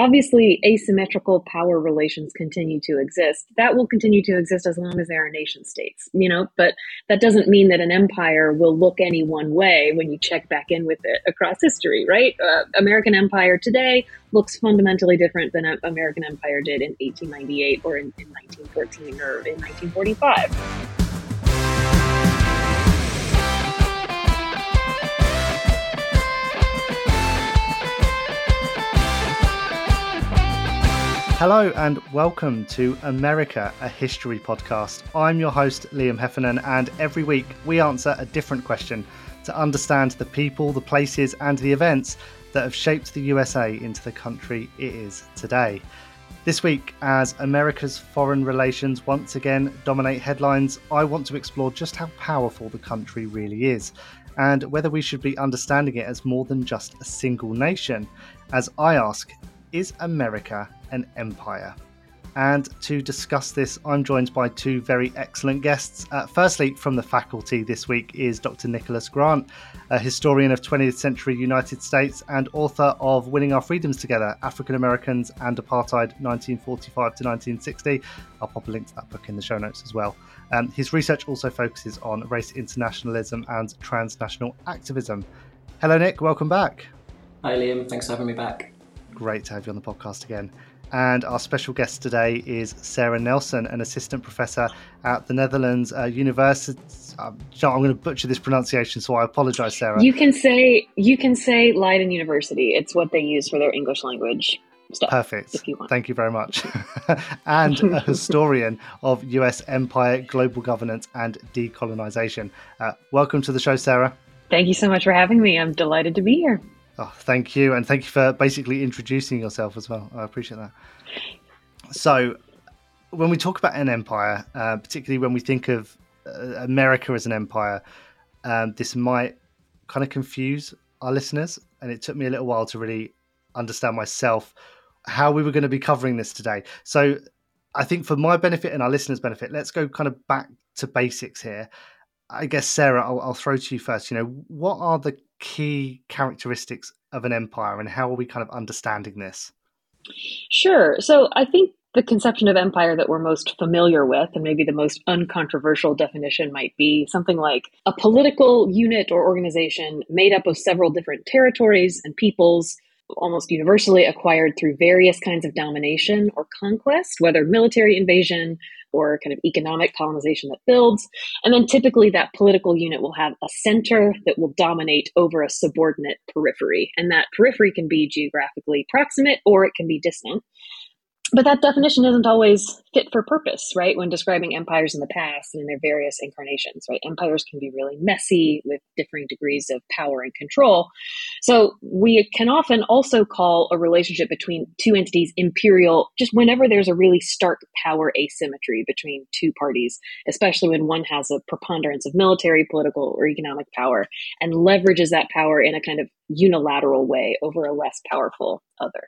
obviously asymmetrical power relations continue to exist. That will continue to exist as long as there are nation states, but that doesn't mean that an empire will look any one way when you check back in with it across history, right? American empire today looks fundamentally different than American empire did in 1898 or in 1914 or in 1945. Hello and welcome to America, a History podcast. I'm your host, Liam Heffernan, and every week we answer a different question to understand the people, the places and the events that have shaped the USA into the country it is today. This week, as America's foreign relations once again dominate headlines, I want to explore just how powerful the country really is, and whether we should be understanding it as more than just a single nation. As I ask, is America an empire? And to discuss this, I'm joined by two very excellent guests. Firstly, from the faculty this week is Dr. Nicholas Grant, a historian of 20th century United States and author of Winning Our Freedoms Together, African Americans and Apartheid 1945 to 1960. I'll pop a link to that book in the show notes as well. His research also focuses on race internationalism and transnational activism. Hello, Nick. Welcome back. Hi, Liam. Thanks for having me back. Great to have you on the podcast again. And our special guest today is Sarah Nelson, an assistant professor at the Netherlands University. I'm going to butcher this pronunciation, so I apologise, Sarah. You can say Leiden University. It's what they use for their English language stuff. Perfect. If you want. Thank you very much. And a historian of US empire, global governance and decolonisation. Welcome to the show, Sarah. Thank you so much for having me. I'm delighted to be here. Oh, thank you. And thank you for basically introducing yourself as well. I appreciate that. So when we talk about an empire, particularly when we think of America as an empire, this might kind of confuse our listeners. And it took me a little while to really understand myself how we were going to be covering this today. So I think for my benefit and our listeners' benefit, let's go kind of back to basics here. I guess, Sarah, I'll throw to you first. What are the key characteristics of an empire and how are we kind of understanding this? Sure. So I think the conception of empire that we're most familiar with, and maybe the most uncontroversial definition, might be something like a political unit or organization made up of several different territories and peoples, almost universally acquired through various kinds of domination or conquest, whether military invasion or kind of economic colonization that builds. And then typically that political unit will have a center that will dominate over a subordinate periphery. And that periphery can be geographically proximate or it can be distant. But that definition isn't always fit for purpose, right? When describing empires in the past and in their various incarnations, right? Empires can be really messy with differing degrees of power and control. So we can often also call a relationship between two entities imperial just whenever there's a really stark power asymmetry between two parties, especially when one has a preponderance of military, political, or economic power and leverages that power in a kind of unilateral way over a less powerful other.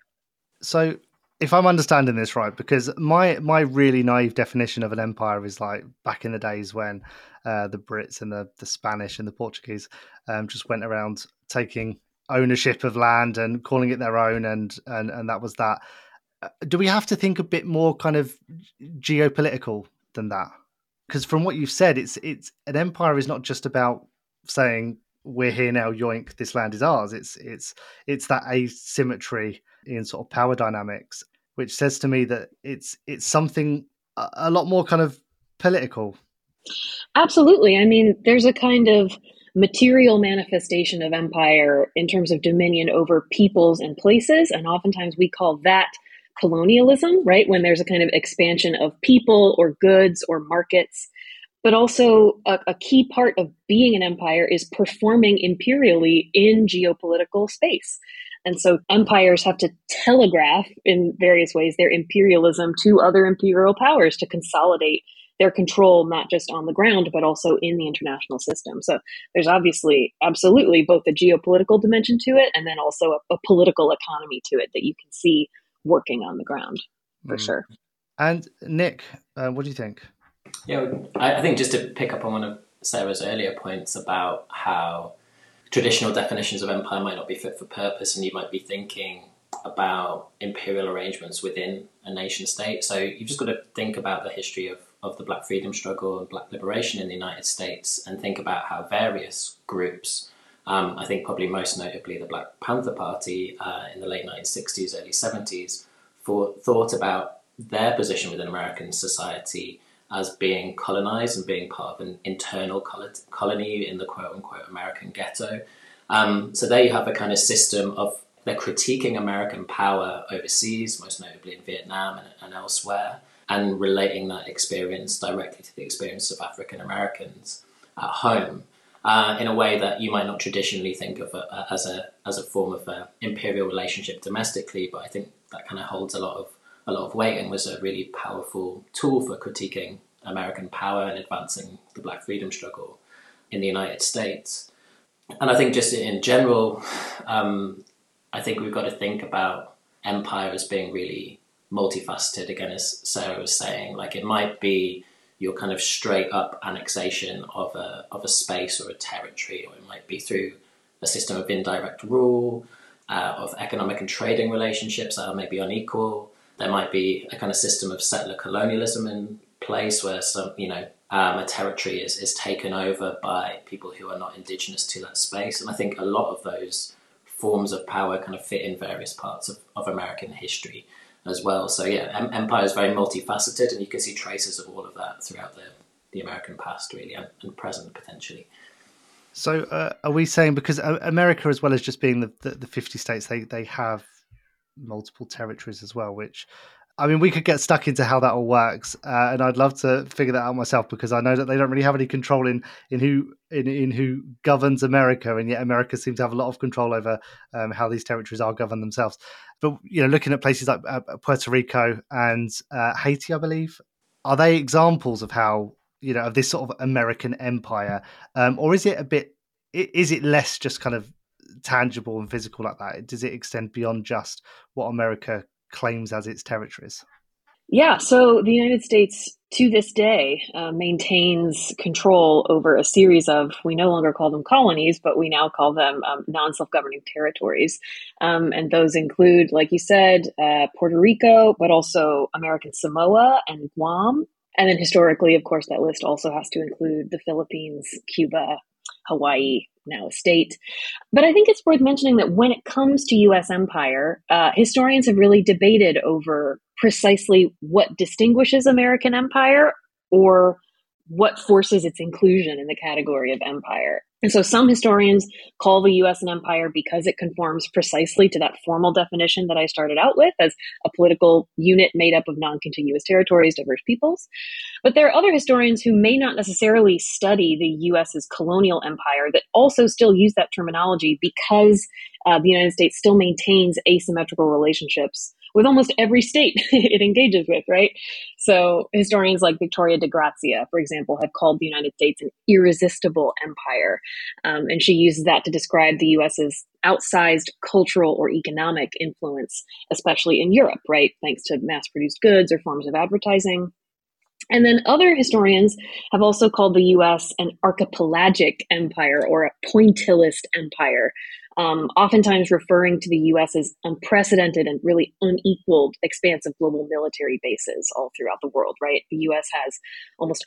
So if I'm understanding this right, because my really naive definition of an empire is like back in the days when the Brits and the Spanish and the Portuguese just went around taking ownership of land and calling it their own, and that was that. Do we have to think a bit more kind of geopolitical than that? Because from what you've said, it's an empire is not just about saying we're here now, yoink, this land is ours. It's that asymmetry in sort of power dynamics, which says to me that it's something a lot more kind of political. Absolutely. I mean, there's a kind of material manifestation of empire in terms of dominion over peoples and places. And oftentimes we call that colonialism, right? When there's a kind of expansion of people or goods or markets. But also a key part of being an empire is performing imperially in geopolitical space. And so empires have to telegraph in various ways their imperialism to other imperial powers to consolidate their control, not just on the ground, but also in the international system. So there's obviously, absolutely, both a geopolitical dimension to it and then also a political economy to it that you can see working on the ground, for sure. And Nick, what do you think? Yeah, I think just to pick up on one of Sarah's earlier points about how traditional definitions of empire might not be fit for purpose, and you might be thinking about imperial arrangements within a nation state. So you've just got to think about the history of the Black freedom struggle and Black liberation in the United States and think about how various groups, I think probably most notably the Black Panther Party in the late 1960s, early 70s, thought about their position within American society as being colonized and being part of an internal colony in the quote-unquote American ghetto. So there you have a kind of system of they're critiquing American power overseas, most notably in Vietnam and elsewhere, and relating that experience directly to the experience of African Americans at home in a way that you might not traditionally think of as a form of imperial relationship domestically, but I think that kind of holds a lot of weight and was a really powerful tool for critiquing American power and advancing the Black freedom struggle in the United States. And I think just in general, I think we've got to think about empire as being really multifaceted. Again, as Sarah was saying, like it might be your kind of straight up annexation of a space or a territory, or it might be through a system of indirect rule, of economic and trading relationships that are maybe unequal. There might be a kind of system of settler colonialism in place where a territory is taken over by people who are not indigenous to that space. And I think a lot of those forms of power kind of fit in various parts of American history as well. So yeah, empire is very multifaceted, and you can see traces of all of that throughout the American past, really, and present potentially. So are we saying, because America, as well as just being the 50 states, they have multiple territories as well, which, I mean, we could get stuck into how that all works, and I'd love to figure that out myself, because I know that they don't really have any control in who governs America, and yet America seems to have a lot of control over how these territories are governed themselves. But looking at places like Puerto Rico and Haiti, I believe, are they examples of how of this sort of American empire, or is it less just kind of tangible and physical like that? Does it extend beyond just what America claims as its territories? Yeah, so the United States to this day maintains control over a series of, we no longer call them colonies, but we now call them non-self-governing territories. And those include, like you said, Puerto Rico, but also American Samoa and Guam. And then historically, of course, that list also has to include the Philippines, Cuba, Hawaii, now a state. But I think it's worth mentioning that when it comes to U.S. empire, historians have really debated over precisely what distinguishes American empire or what forces its inclusion in the category of empire. And so some historians call the U.S. an empire because it conforms precisely to that formal definition that I started out with, as a political unit made up of non-contiguous territories, diverse peoples. But there are other historians who may not necessarily study the U.S.'s colonial empire that also still use that terminology because the United States still maintains asymmetrical relationships with almost every state it engages with, right? So historians like Victoria de Grazia, for example, have called the United States an irresistible empire. And she uses that to describe the US's outsized cultural or economic influence, especially in Europe, right? Thanks to mass-produced goods or forms of advertising. And then other historians have also called the U.S. an archipelagic empire or a pointillist empire, oftentimes referring to the U.S.'s unprecedented and really unequaled expanse of global military bases all throughout the world, right? The U.S. has almost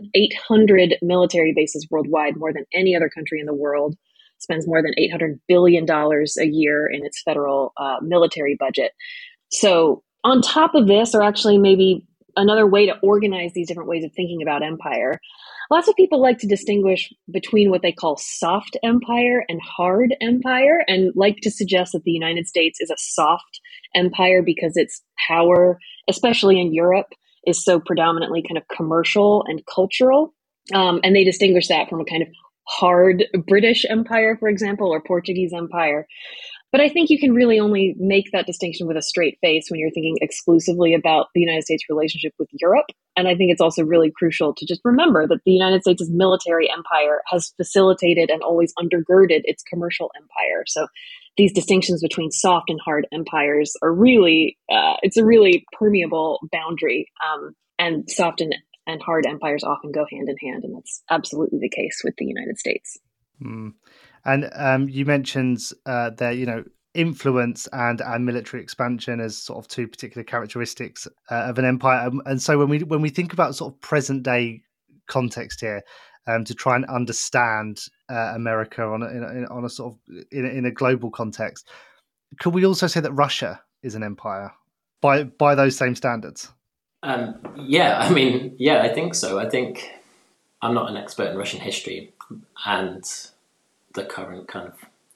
800 military bases worldwide, more than any other country in the world, spends more than $800 billion a year in its federal military budget. So on top of this, or actually maybe another way to organize these different ways of thinking about empire, lots of people like to distinguish between what they call soft empire and hard empire, and like to suggest that the United States is a soft empire because its power, especially in Europe, is so predominantly kind of commercial and cultural. And they distinguish that from a kind of hard British empire, for example, or Portuguese empire. But I think you can really only make that distinction with a straight face when you're thinking exclusively about the United States' relationship with Europe. And I think it's also really crucial to just remember that the United States' military empire has facilitated and always undergirded its commercial empire. So these distinctions between soft and hard empires are really, it's a really permeable boundary. And soft and hard empires often go hand in hand. And that's absolutely the case with the United States. Mm. And you mentioned that, influence and military expansion as sort of two particular characteristics of an empire. And so when we think about sort of present day context here, to try and understand America on a sort of in a global context, could we also say that Russia is an empire by those same standards? I think so. I think I'm not an expert in Russian history and the current kind of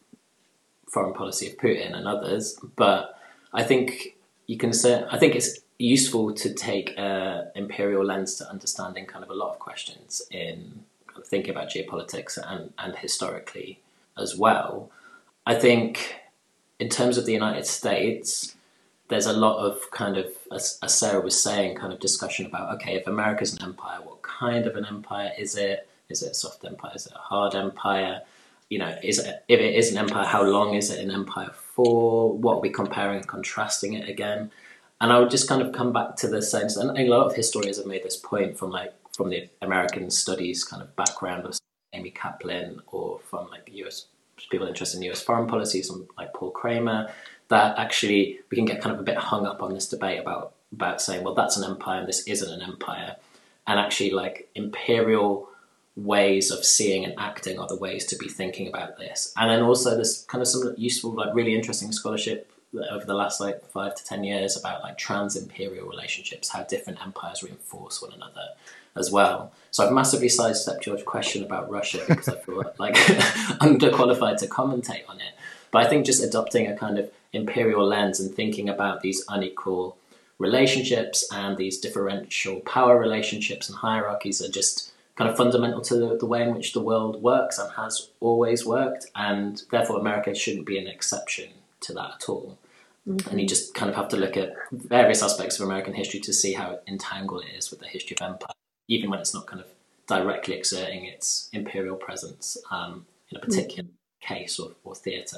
foreign policy of Putin and others, but I think you can say, I think it's useful to take an imperial lens to understanding kind of a lot of questions in kind of thinking about geopolitics and historically as well. I think in terms of the United States, there's a lot of kind of, as Sarah was saying, kind of discussion about, okay, if America's an empire, what kind of an empire is it? Is it a soft empire? Is it a hard empire? You know, if it is an empire, how long is it an empire for? What are we comparing and contrasting it again? And I would just kind of come back to the sense, and a lot of historians have made this point from the American studies kind of background of Amy Kaplan, or from like US people interested in US foreign policy, some like Paul Kramer, that actually we can get kind of a bit hung up on this debate about saying, well, that's an empire and this isn't an empire. And actually like imperial ways of seeing and acting are the ways to be thinking about this. And then also there's kind of some useful, like really interesting scholarship over the last like 5 to 10 years about like trans-imperial relationships, how different empires reinforce one another as well. So I've massively sidestepped your question about Russia because I feel like underqualified to commentate on it. But I think just adopting a kind of imperial lens and thinking about these unequal relationships and these differential power relationships and hierarchies are just kind of fundamental to the way in which the world works and has always worked. And therefore America shouldn't be an exception to that at all. Mm-hmm. And you just kind of have to look at various aspects of American history to see how entangled it is with the history of empire, even when it's not kind of directly exerting its imperial presence in a particular case or theatre.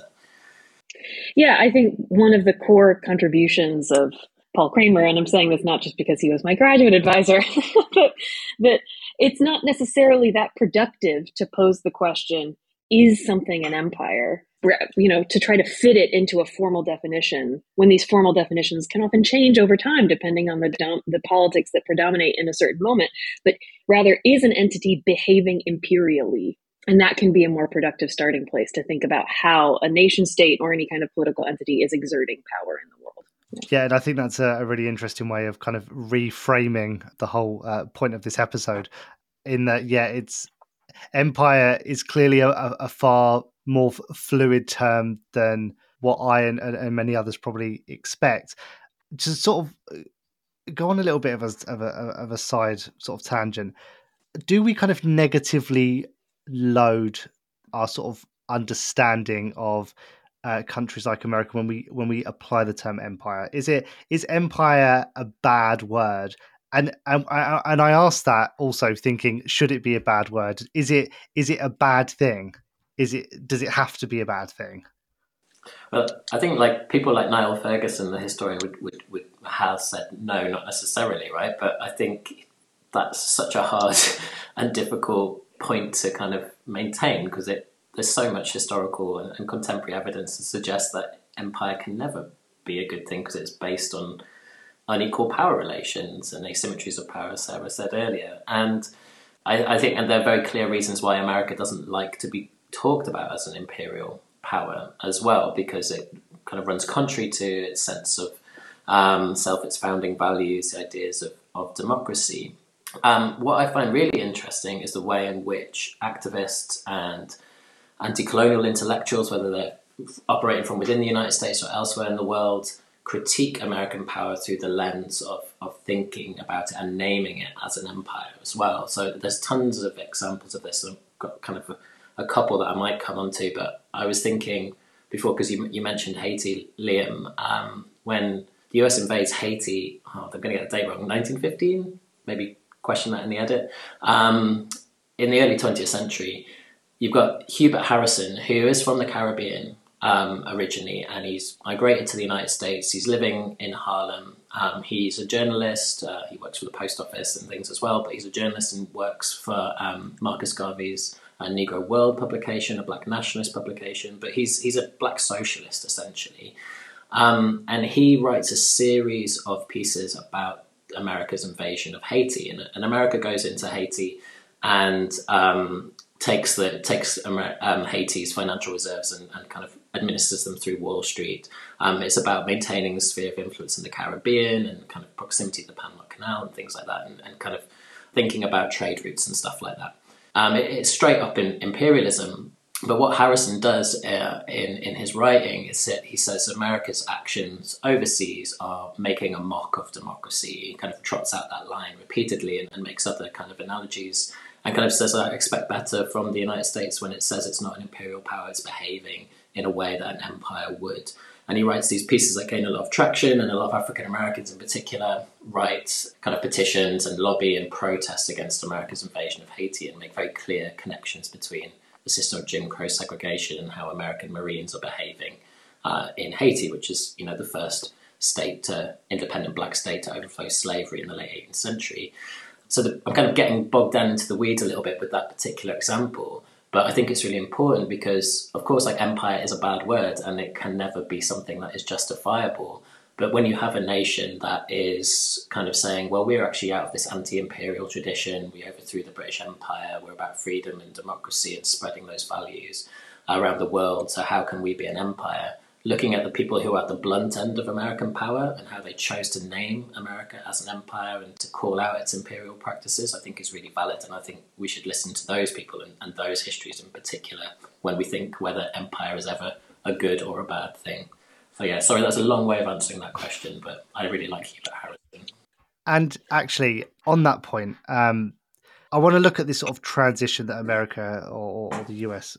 Yeah, I think one of the core contributions of Paul Kramer, and I'm saying this not just because he was my graduate advisor, but that it's not necessarily that productive to pose the question, is something an empire? You know, to try to fit it into a formal definition when these formal definitions can often change over time depending on the politics that predominate in a certain moment, but rather is an entity behaving imperially? And that can be a more productive starting place to think about how a nation state or any kind of political entity is exerting power in the world. Yeah, and I think that's a really interesting way of kind of reframing the whole point of this episode, in that, it's empire is clearly a far more fluid term than what I and many others probably expect. To sort of go on a little bit of a side sort of tangent, do we kind of negatively load our sort of understanding of countries like America when we apply the term empire? Is empire a bad word? And I ask that also thinking, should it be a bad word? Is it a bad thing? Does it have to be a bad thing? Well, I think like people like Niall Ferguson, the historian, would have said no, not necessarily, right? But I think that's such a hard and difficult point to kind of maintain because there's so much historical and contemporary evidence to suggest that empire can never be a good thing because it's based on unequal power relations and asymmetries of power, as Sarah said earlier. And I think, and there are very clear reasons why America doesn't like to be talked about as an imperial power as well, because it kind of runs contrary to its sense of self, its founding values, the ideas of democracy. What I find really interesting is the way in which activists and anti-colonial intellectuals, whether they're operating from within the United States or elsewhere in the world, critique American power through the lens of thinking about it and naming it as an empire as well. So there's tons of examples of this. I've got kind of a couple that I might come on to, but I was thinking before, because you mentioned Haiti, Liam, when the US invades Haiti, I'm going to get the date wrong, 1915? Maybe question that in the edit. In the early 20th century, you've got Hubert Harrison, who is from the Caribbean, originally, and he's migrated to the United States. He's living in Harlem. He's a journalist. He works for the post office and things as well, but he's a journalist and works for Marcus Garvey's a Negro World publication, a black nationalist publication, but he's a black socialist essentially. And he writes a series of pieces about America's invasion of Haiti. And America goes into Haiti and takes Haiti's financial reserves and kind of administers them through Wall Street. It's about maintaining the sphere of influence in the Caribbean and kind of proximity to the Panama Canal and things like that, and kind of thinking about trade routes and stuff like that. It's straight up in imperialism. But what Harrison does in his writing is that he says America's actions overseas are making a mock of democracy. He kind of trots out that line repeatedly and makes other kind of analogies and kind of says, I expect better from the United States when it says it's not an imperial power, it's behaving in a way that an empire would. And he writes these pieces that gain a lot of traction, and a lot of African Americans in particular write kind of petitions and lobby and protest against America's invasion of Haiti and make very clear connections between the system of Jim Crow segregation and how American Marines are behaving in Haiti, which is, the first independent black state to overthrow slavery in the late 18th century. So I'm kind of getting bogged down into the weeds a little bit with that particular example, but I think it's really important because, of course, empire is a bad word and it can never be something that is justifiable. But when you have a nation that is kind of saying, well, we're actually out of this anti-imperial tradition, we overthrew the British Empire, we're about freedom and democracy and spreading those values around the world, so how can we be an empire? Looking at the people who are at the blunt end of American power and how they chose to name America as an empire and to call out its imperial practices, I think is really valid. And I think we should listen to those people and those histories in particular when we think whether empire is ever a good or a bad thing. So yeah, sorry, that's a long way of answering that question, but I really like Hubert Harrison. And actually, on that point, I want to look at this sort of transition that America or the US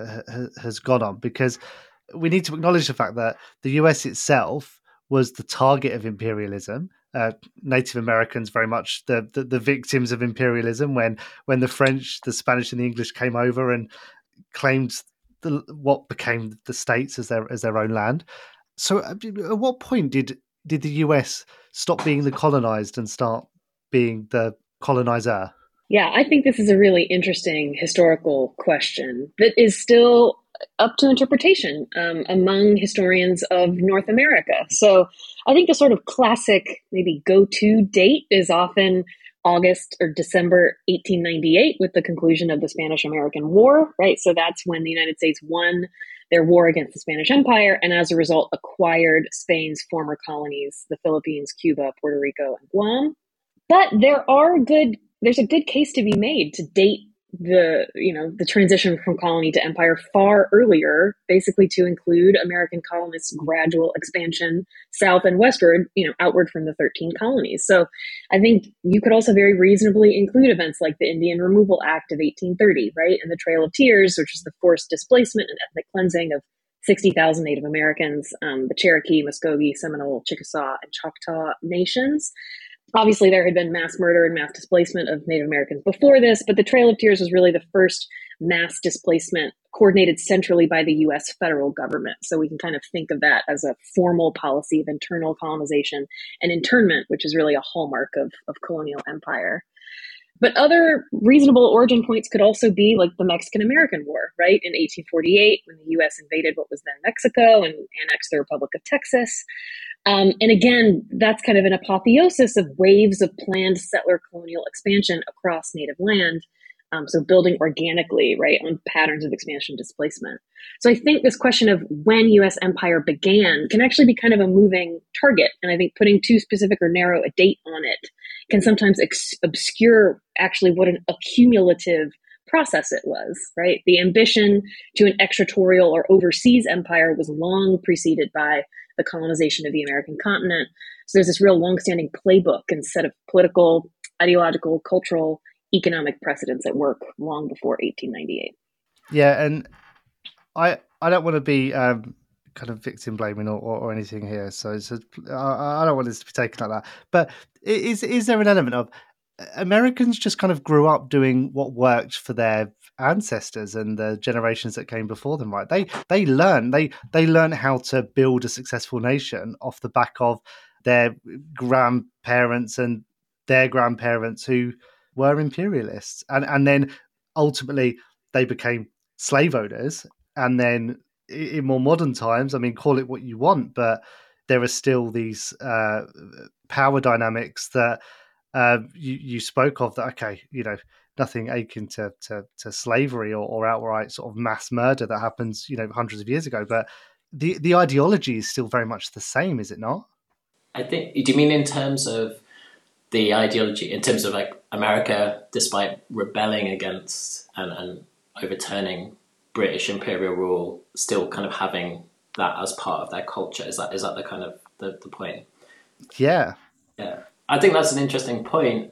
has gone on, because we need to acknowledge the fact that the US itself was the target of imperialism. Native Americans very much the victims of imperialism when the French, the Spanish, and the English came over and claimed what became the states as their own land. So, at what point did the US stop being the colonized and start being the colonizer? Yeah, I think this is a really interesting historical question that is still up to interpretation among historians of North America. So I think the sort of classic, maybe go-to date is often August or December 1898 with the conclusion of the Spanish-American War, right? So that's when the United States won their war against the Spanish Empire and as a result acquired Spain's former colonies, the Philippines, Cuba, Puerto Rico, and Guam. But there's a good case to be made to date the transition from colony to empire far earlier, basically to include American colonists' gradual expansion south and westward, outward from the 13 colonies. So I think you could also very reasonably include events like the Indian Removal Act of 1830, right? And the Trail of Tears, which is the forced displacement and ethnic cleansing of 60,000 Native Americans, the Cherokee, Muskogee, Seminole, Chickasaw, and Choctaw nations. Obviously, there had been mass murder and mass displacement of Native Americans before this, but the Trail of Tears was really the first mass displacement coordinated centrally by the U.S. federal government. So we can kind of think of that as a formal policy of internal colonization and internment, which is really a hallmark of colonial empire. But other reasonable origin points could also be like the Mexican-American War, right? In 1848, when the U.S. invaded what was then Mexico and annexed the Republic of Texas. And again, that's kind of an apotheosis of waves of planned settler colonial expansion across native land. So building organically, right, on patterns of expansion displacement. So I think this question of when U.S. empire began can actually be kind of a moving target. And I think putting too specific or narrow a date on it can sometimes obscure actually what an accumulative process it was, right? The ambition to an extraterritorial or overseas empire was long preceded by the colonization of the American continent. So there's this real longstanding playbook and set of political, ideological, cultural, economic precedents at work long before 1898. Yeah, and I don't want to be kind of victim blaming or anything here, so I don't want this to be taken like that. But is there an element of Americans just kind of grew up doing what worked for their ancestors and the generations that came before them, right? They learn how to build a successful nation off the back of their grandparents and their grandparents who were imperialists, and then ultimately they became slave owners. And then in more modern times, I mean, call it what you want, but there are still these power dynamics that you spoke of, that, okay, nothing akin to slavery or outright sort of mass murder that happens, hundreds of years ago. But the ideology is still very much the same, is it not? I think, do you mean in terms of the ideology, in terms of like America, despite rebelling against and overturning British imperial rule, still kind of having that as part of their culture? Is that the kind of the point? Yeah. Yeah. I think that's an interesting point.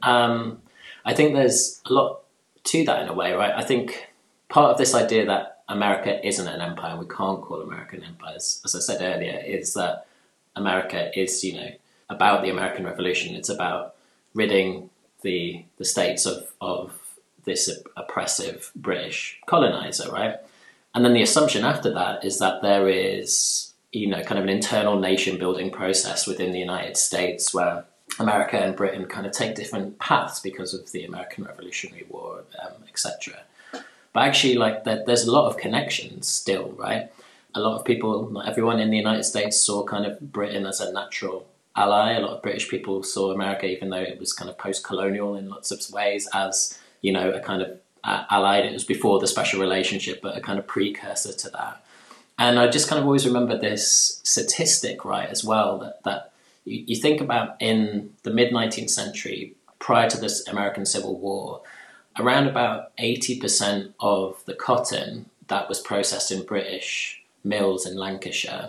I think there's a lot to that in a way, right? I think part of this idea that America isn't an empire, we can't call America an empire, as I said earlier, is that America is, about the American Revolution. It's about ridding the states of this oppressive British colonizer, right? And then the assumption after that is that there is, kind of an internal nation building process within the United States where America and Britain kind of take different paths because of the American Revolutionary War, etc. But actually, there's a lot of connections still, right? A lot of people, not everyone in the United States, saw kind of Britain as a natural ally. A lot of British people saw America, even though it was kind of post-colonial in lots of ways, as, a kind of ally. It was before the special relationship, but a kind of precursor to that. And I just kind of always remember this statistic, right, as well, that you think about in the mid-19th century, prior to this American Civil War, around about 80% of the cotton that was processed in British mills in Lancashire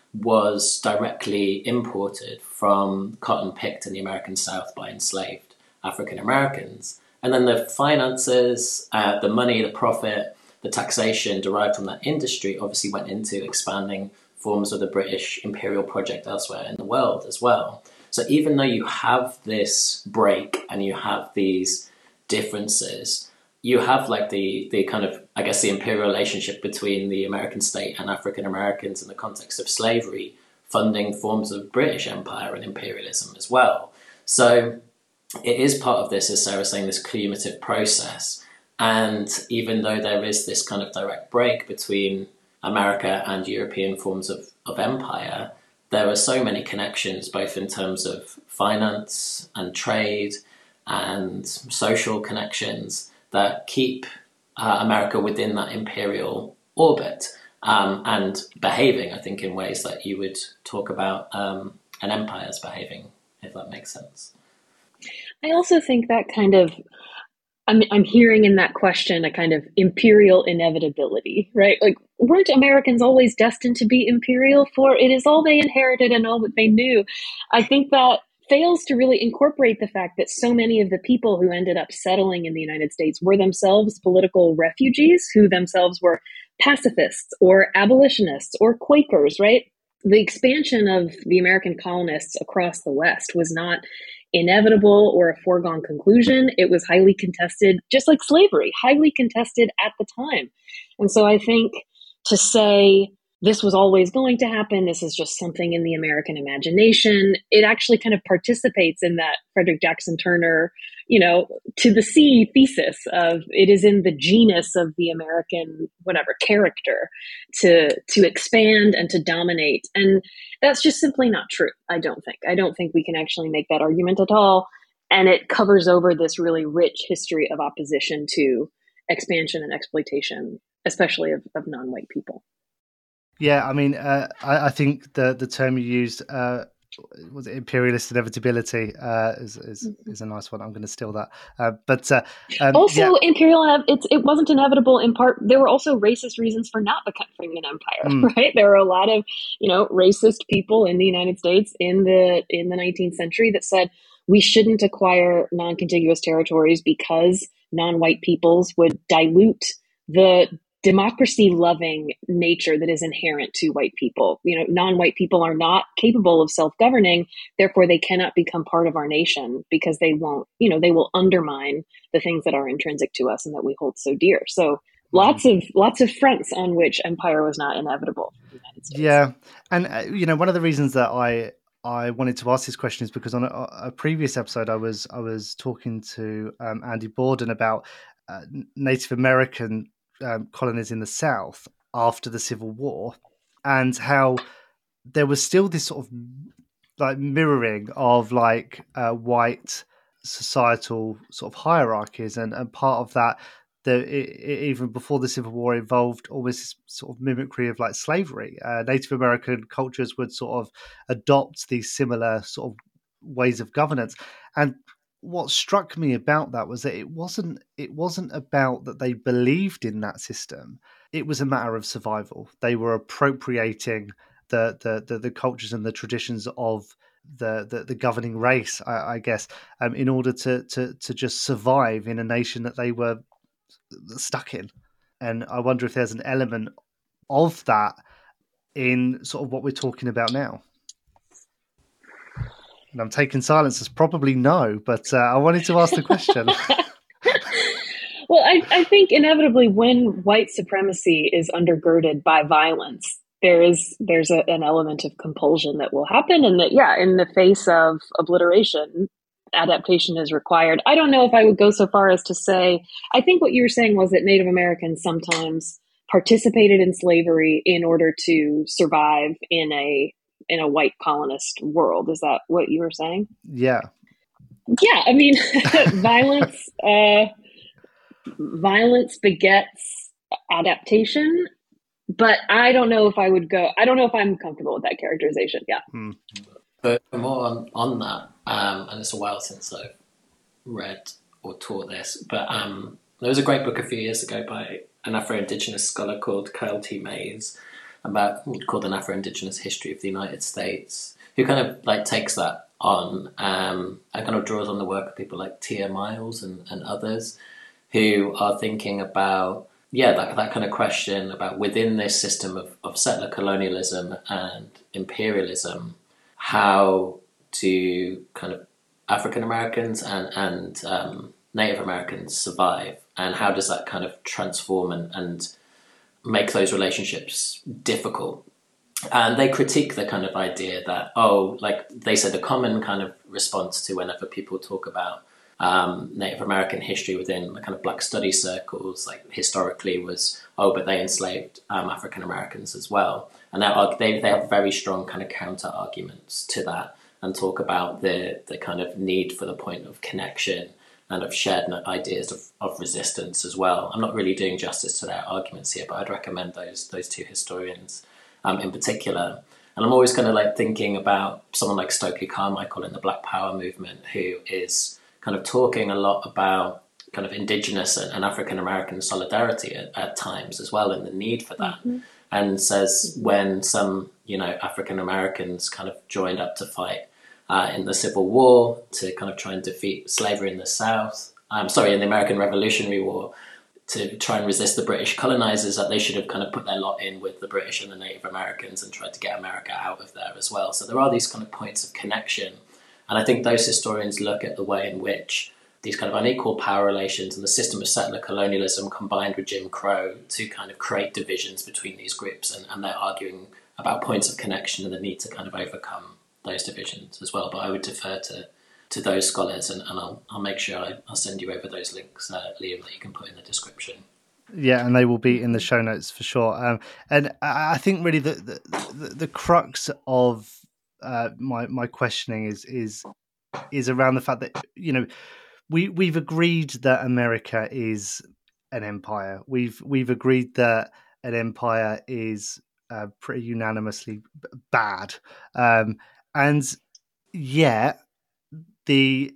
was directly imported from cotton picked in the American South by enslaved African Americans. And then the finances, the money, the profit, the taxation derived from that industry obviously went into expanding forms of the British imperial project elsewhere in the world as well. So even though you have this break and you have these differences, you have the kind of, I guess, the imperial relationship between the American state and African Americans in the context of slavery, funding forms of British empire and imperialism as well. So it is part of this, as Sarah was saying, this cumulative process. And even though there is this kind of direct break between America and European forms of empire, there are so many connections, both in terms of finance and trade and social connections, that keep America within that imperial orbit and behaving, I think, in ways that you would talk about an empire as behaving, if that makes sense. I also think that kind of, I'm hearing in that question a kind of imperial inevitability, right? Like, weren't Americans always destined to be imperial? For it is all they inherited and all that they knew. I think that fails to really incorporate the fact that so many of the people who ended up settling in the United States were themselves political refugees, who themselves were pacifists or abolitionists or Quakers, right? The expansion of the American colonists across the West was not inevitable or a foregone conclusion. It was highly contested, just like slavery, highly contested at the time. And so I think to say this was always going to happen, this is just something in the American imagination, it actually kind of participates in that Frederick Jackson Turner, to the sea thesis of it is in the genus of the American, character to expand and to dominate. And that's just simply not true, I don't think. I don't think we can actually make that argument at all. And it covers over this really rich history of opposition to expansion and exploitation, especially of non-white people. Yeah, I mean, I think the term you used, was it imperialist inevitability, is a nice one. I'm going to steal that. Imperial, it wasn't inevitable in part. There were also racist reasons for not becoming an empire, right? There were a lot of, racist people in the United States in the 19th century that said we shouldn't acquire non-contiguous territories because non-white peoples would dilute the democracy-loving nature that is inherent to white people. Non-white people are not capable of self-governing, therefore they cannot become part of our nation because they won't, they will undermine the things that are intrinsic to us and that we hold so dear. So lots of fronts on which empire was not inevitable for the United States. Yeah, and one of the reasons that I wanted to ask this question is because on a previous episode I was talking to Andy Borden about Native American colonies in the South after the Civil War, and how there was still this sort of like mirroring of like white societal sort of hierarchies, and part of that, even before the Civil War, involved almost this sort of mimicry of like slavery. Native American cultures would sort of adopt these similar sort of ways of governance, and what struck me about that was that it wasn't about that they believed in that system. It was a matter of survival. They were appropriating the cultures and the traditions of the governing race, I guess, in order to just survive in a nation that they were stuck in. And I wonder if there's an element of that in sort of what we're talking about now. And I'm taking silence as probably no, but I wanted to ask the question. Well, I think inevitably when white supremacy is undergirded by violence, there's an element of compulsion that will happen, and that, yeah, in the face of obliteration, adaptation is required. I don't know if I would go so far as to say, I think what you were saying was that Native Americans sometimes participated in slavery in order to survive in a white colonist world. Is that what you were saying? Yeah. Yeah, I mean, violence begets adaptation, but I don't know if I'm comfortable with that characterization. Yeah. But more on that, and it's a while since I've read or taught this, but there was a great book a few years ago by an Afro-Indigenous scholar called Kyle T. Mays, called An Afro-Indigenous History of the United States, who kind of like takes that on and kind of draws on the work of people like Tia Miles and others who are thinking about, that kind of question about within this system of settler colonialism and imperialism, how do kind of African Americans and Native Americans survive, and how does that kind of transform and make those relationships difficult. And they critique the kind of idea that, like they said, a common kind of response to whenever people talk about Native American history within the kind of Black study circles, like historically was, but they enslaved African Americans as well. And they have very strong kind of counter arguments to that, and talk about the kind of need for the point of connection and of shared ideas of resistance as well. I'm not really doing justice to their arguments here, but I'd recommend those two historians in particular. And I'm always kind of like thinking about someone like Stokely Carmichael in the Black Power movement, who is kind of talking a lot about kind of Indigenous and African American solidarity at times as well, and the need for that. Mm-hmm. And says when some, African Americans kind of joined up to fight in the Civil War to kind of try and defeat slavery in the South, in the American Revolutionary War, to try and resist the British colonizers, that they should have kind of put their lot in with the British and the Native Americans and tried to get America out of there as well. So there are these kind of points of connection. And I think those historians look at the way in which these kind of unequal power relations and the system of settler colonialism combined with Jim Crow to kind of create divisions between these groups. And they're arguing about points of connection and the need to kind of overcome those divisions as well. But I would defer to those scholars, and I'll make sure I'll send you over those links, Liam, that you can put in the description. Yeah, and they will be in the show notes for sure. And I think really the crux of my questioning is around the fact that we've agreed that America is an empire. We've agreed that an empire is pretty unanimously bad, and yet the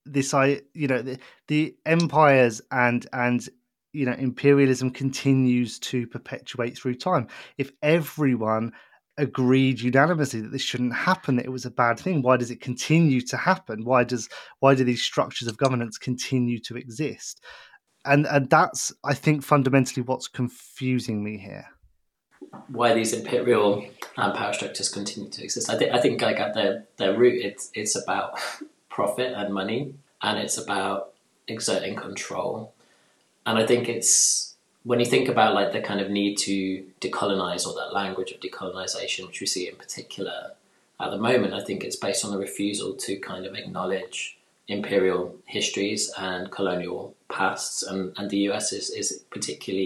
empires and imperialism continues to perpetuate through time. If everyone agreed unanimously that this shouldn't happen, that it was a bad thing, why does it continue to happen? Why do these structures of governance continue to exist? And that's, I think, fundamentally what's confusing me here. Why these imperial power structures continue to exist. I think like at their root, it's about profit and money, and it's about exerting control. And I think it's, when you think about like the kind of need to decolonize, or that language of decolonization, which we see in particular at the moment, I think it's based on the refusal to kind of acknowledge imperial histories and colonial pasts. And the US is particularly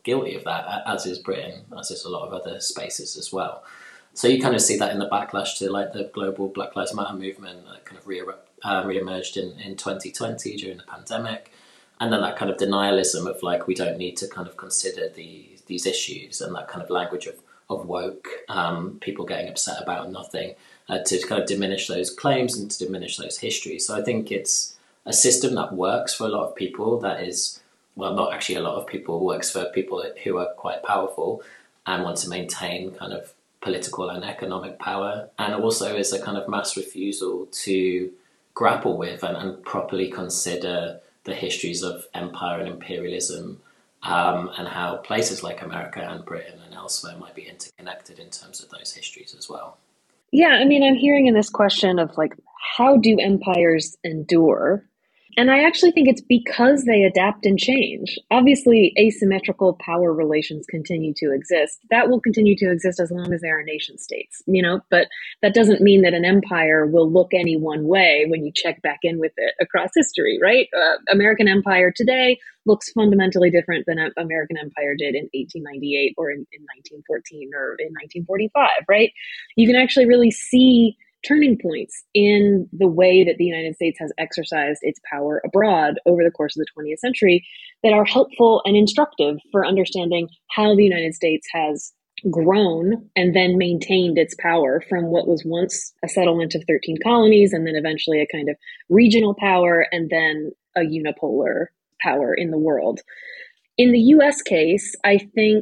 guilty of that, as is Britain, as is a lot of other spaces as well. So you kind of see that in the backlash to like the global Black Lives Matter movement that kind of re-emerged in 2020 during the pandemic. And then that kind of denialism of like, we don't need to kind of consider these issues, and that kind of language of woke, people getting upset about nothing, to kind of diminish those claims and to diminish those histories. So I think it's a system that works for a lot of people, that is, well, not actually a lot of people, works for people who are quite powerful and want to maintain kind of political and economic power, and also is a kind of mass refusal to grapple with and properly consider the histories of empire and imperialism, and how places like America and Britain and elsewhere might be interconnected in terms of those histories as well. Yeah, I mean, I'm hearing in this question of like, how do empires endure? And I actually think it's because they adapt and change. Obviously, asymmetrical power relations continue to exist. That will continue to exist as long as there are nation states, but that doesn't mean that an empire will look any one way when you check back in with it across history, right? American empire today looks fundamentally different than American empire did in 1898 or in 1914 or in 1945, right? You can actually really see turning points in the way that the United States has exercised its power abroad over the course of the 20th century that are helpful and instructive for understanding how the United States has grown and then maintained its power from what was once a settlement of 13 colonies and then eventually a kind of regional power and then a unipolar power in the world. In the US case, I think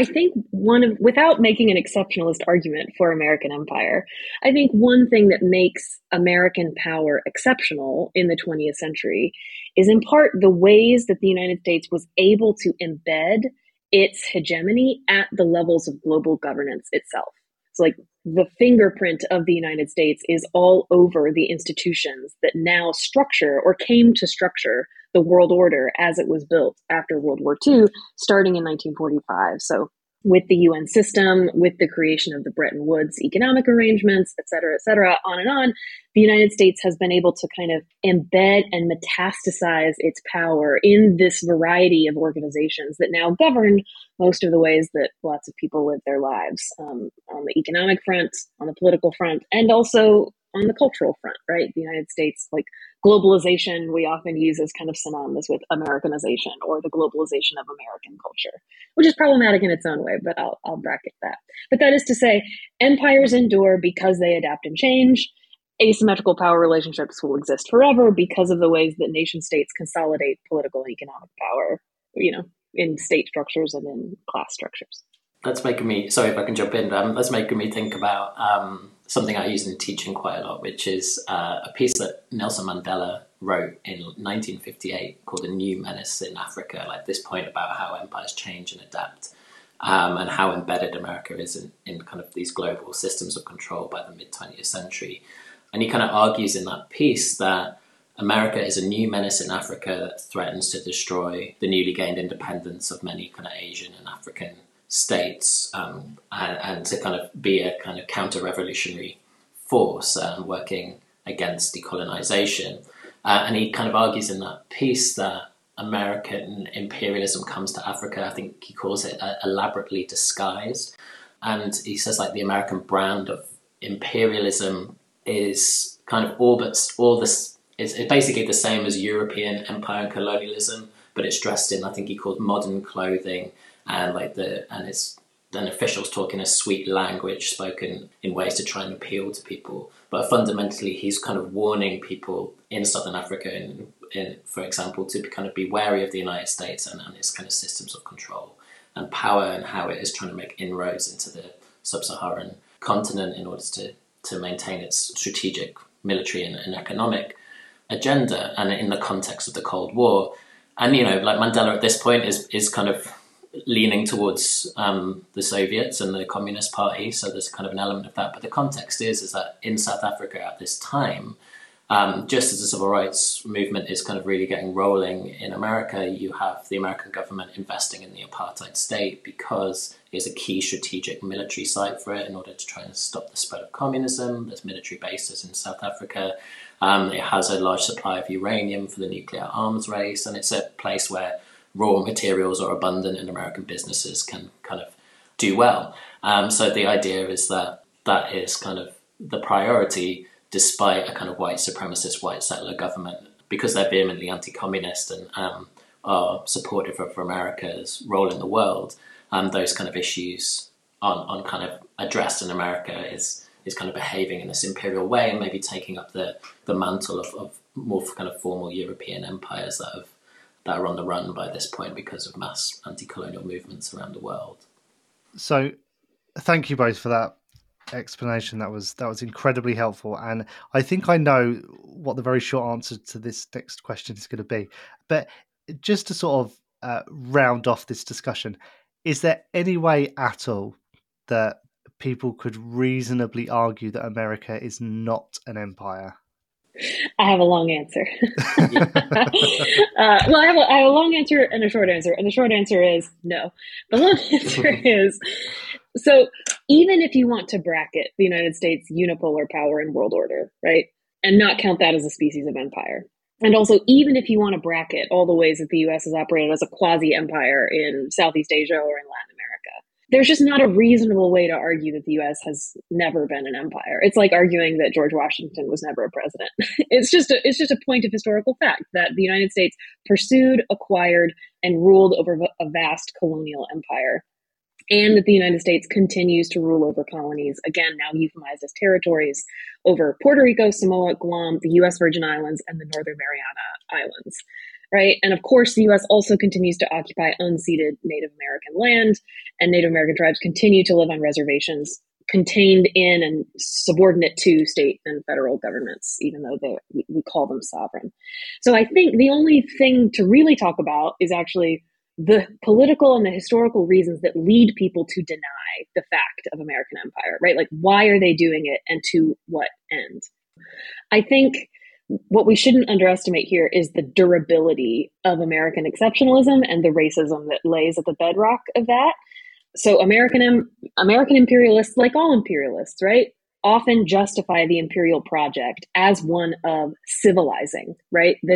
without making an exceptionalist argument for American empire, I think one thing that makes American power exceptional in the 20th century is in part the ways that the United States was able to embed its hegemony at the levels of global governance itself. It's like the fingerprint of the United States is all over the institutions that now structure or came to structure the world order as it was built after World War II, starting in 1945. So with the UN system, with the creation of the Bretton Woods economic arrangements, et cetera, on and on, the United States has been able to kind of embed and metastasize its power in this variety of organizations that now govern most of the ways that lots of people live their lives, on the economic front, on the political front, and also on the cultural front, right? The United States, like globalization, we often use as kind of synonymous with Americanization or the globalization of American culture, which is problematic in its own way, but I'll bracket that. But that is to say, empires endure because they adapt and change. Asymmetrical power relationships will exist forever because of the ways that nation states consolidate political and economic power, in state structures and in class structures. That's making me, sorry if I can jump in, that's making me think about something I use in teaching quite a lot, which is a piece that Nelson Mandela wrote in 1958 called A New Menace in Africa, like this point about how empires change and adapt, and how embedded America is in kind of these global systems of control by the mid-20th century. And he kind of argues in that piece that America is a new menace in Africa that threatens to destroy the newly gained independence of many kind of Asian and African states, and to kind of be a kind of counter-revolutionary force working against decolonization. And he kind of argues in that piece that American imperialism comes to Africa, I think he calls it elaborately disguised. And he says like the American brand of imperialism is kind of it's basically the same as European empire and colonialism, but it's dressed in, I think he called modern clothing, and it's then officials talk in a sweet language spoken in ways to try and appeal to people. But fundamentally, he's kind of warning people in Southern Africa, for example, to kind of be wary of the United States and its kind of systems of control and power, and how it is trying to make inroads into the sub-Saharan continent in order to maintain its strategic military and economic agenda, and in the context of the Cold War. And, like Mandela at this point is kind of leaning towards the Soviets and the Communist Party, so there's kind of an element of that. But the context is that in South Africa at this time, just as the civil rights movement is kind of really getting rolling in America, you have the American government investing in the apartheid state because it's a key strategic military site for it in order to try and stop the spread of communism. There's military bases in South Africa. It has a large supply of uranium for the nuclear arms race, and it's a place where raw materials are abundant and American businesses can kind of do well. So the idea is that that is kind of the priority, despite a kind of white supremacist, white settler government, because they're vehemently anti-communist and are supportive of America's role in the world. Those kind of issues aren't kind of addressed, and America is kind of behaving in this imperial way and maybe taking up the mantle of more kind of formal European empires that are on the run by this point because of mass anti-colonial movements around the world. So thank you both for that explanation. That was incredibly helpful. And I think I know what the very short answer to this next question is going to be. But just to sort of round off this discussion, is there any way at all that people could reasonably argue that America is not an empire? I have a long answer. Well, I have a long answer and a short answer. And the short answer is no. The long answer is, so even if you want to bracket the United States unipolar power and world order, right, and not count that as a species of empire, and also even if you want to bracket all the ways that the U.S. has operated as a quasi-empire in Southeast Asia or in Latin America, there's just not a reasonable way to argue that the U.S. has never been an empire. It's like arguing that George Washington was never a president. It's just a point of historical fact that the United States pursued, acquired, and ruled over a vast colonial empire, and that the United States continues to rule over colonies, again, now euphemized as territories, over Puerto Rico, Samoa, Guam, the U.S. Virgin Islands, and the Northern Mariana Islands. Right. And of course, the U.S. also continues to occupy unceded Native American land, and Native American tribes continue to live on reservations contained in and subordinate to state and federal governments, even though we call them sovereign. So I think the only thing to really talk about is actually the political and the historical reasons that lead people to deny the fact of American empire, right? Like, why are they doing it and to what end? I think what we shouldn't underestimate here is the durability of American exceptionalism and the racism that lays at the bedrock of that. So American imperialists, like all imperialists, right, often justify the imperial project as one of civilizing, right? That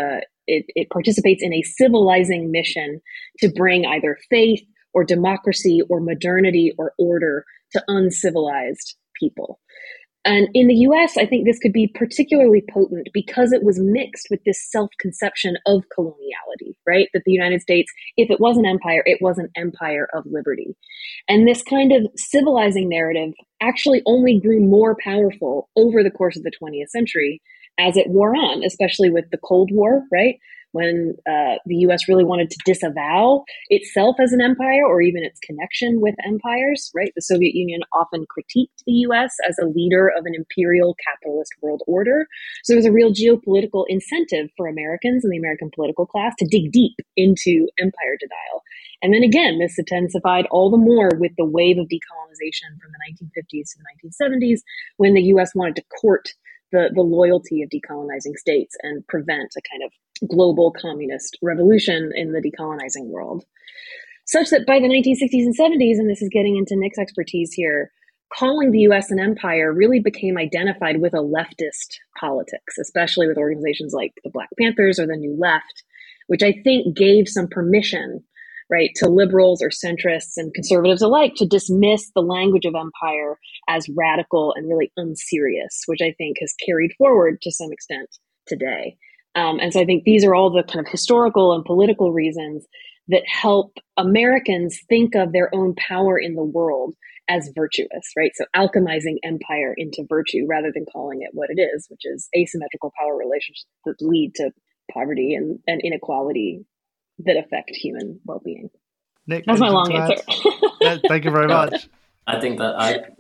it participates in a civilizing mission to bring either faith or democracy or modernity or order to uncivilized people. And in the US, I think this could be particularly potent because it was mixed with this self-conception of coloniality, right? That the United States, if it was an empire, it was an empire of liberty. And this kind of civilizing narrative actually only grew more powerful over the course of the 20th century as it wore on, especially with the Cold War, right? When the U.S. really wanted to disavow itself as an empire or even its connection with empires, right? The Soviet Union often critiqued the U.S. as a leader of an imperial capitalist world order. So there was a real geopolitical incentive for Americans and the American political class to dig deep into empire denial. And then again, this intensified all the more with the wave of decolonization from the 1950s to the 1970s, when the U.S. wanted to court the loyalty of decolonizing states and prevent a kind of global communist revolution in the decolonizing world. Such that by the 1960s and 70s, and this is getting into Nick's expertise here, calling the US an empire really became identified with a leftist politics, especially with organizations like the Black Panthers or the New Left, which I think gave some permission, right, to liberals or centrists and conservatives alike to dismiss the language of empire as radical and really unserious, which I think has carried forward to some extent today. And so I think these are all the kind of historical and political reasons that help Americans think of their own power in the world as virtuous, right? So alchemizing empire into virtue rather than calling it what it is, which is asymmetrical power relationships that lead to poverty and inequality that affect human well-being. Nick, that's my long answer. Thank you very much. I think that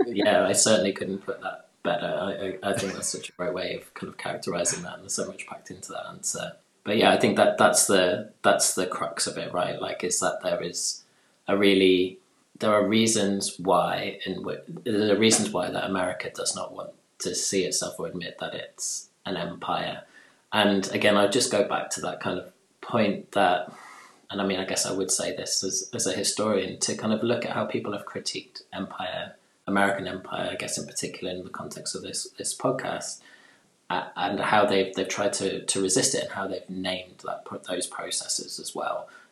I certainly couldn't put that better. I think that's such a great way of kind of characterizing that, and there's so much packed into that answer. But yeah, I think that's the crux of it, right? Like, is that there are reasons why that America does not want to see itself or admit that it's an empire. And again, I just go back to that kind of point that, and I mean, I guess I would say this as a historian, to kind of look at how people have critiqued empire, American empire, I guess in particular in the context of this podcast, and how they've tried to resist it, and how they've named those processes as well.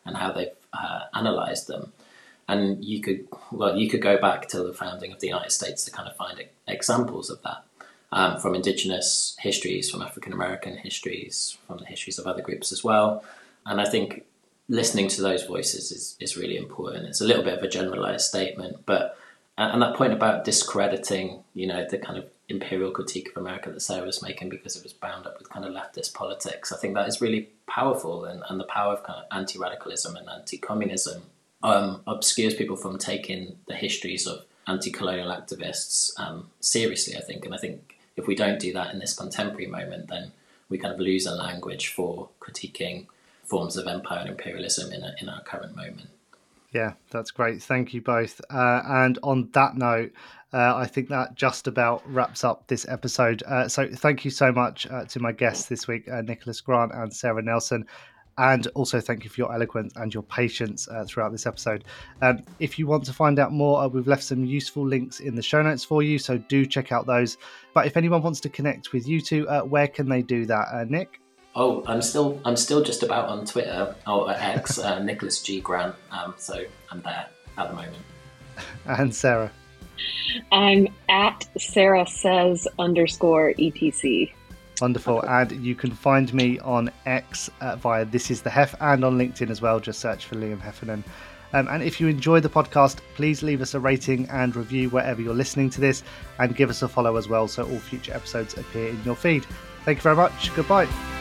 and how they've analysed them. And you could go back to the founding of the United States to kind of find examples of that, from Indigenous histories, from African American histories, from the histories of other groups as well. And I think listening to those voices is really important. It's a little bit of a generalised statement, but and that point about discrediting, the kind of imperial critique of America that Sarah was making because it was bound up with kind of leftist politics, I think that is really powerful, and the power of kind of anti-radicalism and anti-communism obscures people from taking the histories of anti-colonial activists seriously, I think. And I think if we don't do that in this contemporary moment, then we kind of lose a language for critiquing forms of empire and imperialism in our current moment. Yeah, that's great. Thank you both. And on that note, I think that just about wraps up this episode. So thank you so much to my guests this week, Nicholas Grant and Sarah Nelson. And also thank you for your eloquence and your patience throughout this episode. If you want to find out more, we've left some useful links in the show notes for you, so do check out those. But if anyone wants to connect with you two, where can they do that? Nick? Oh, I'm still just about on Twitter or X, Nicholas G. Grant. So I'm there at the moment. And Sarah? I'm at Sarah Says _etc. Wonderful. And you can find me on X via This Is the Hef, and on LinkedIn as well. Just search for Liam Heffernan. And if you enjoy the podcast, please leave us a rating and review wherever you're listening to this, and give us a follow as well, so all future episodes appear in your feed. Thank you very much. Goodbye.